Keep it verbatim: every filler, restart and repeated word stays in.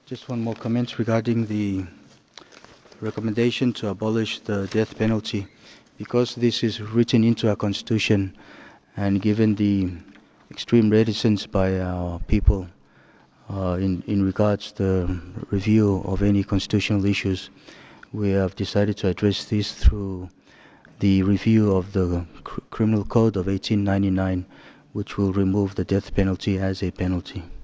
Just one more comment regarding the recommendation to abolish the death penalty. Because this is written into our constitution, and given the extreme reticence by our people uh, in, in regards to the review of any constitutional issues, we have decided to address this through the review of the cr- Criminal Code of eighteen ninety-nine, which will remove the death penalty as a penalty.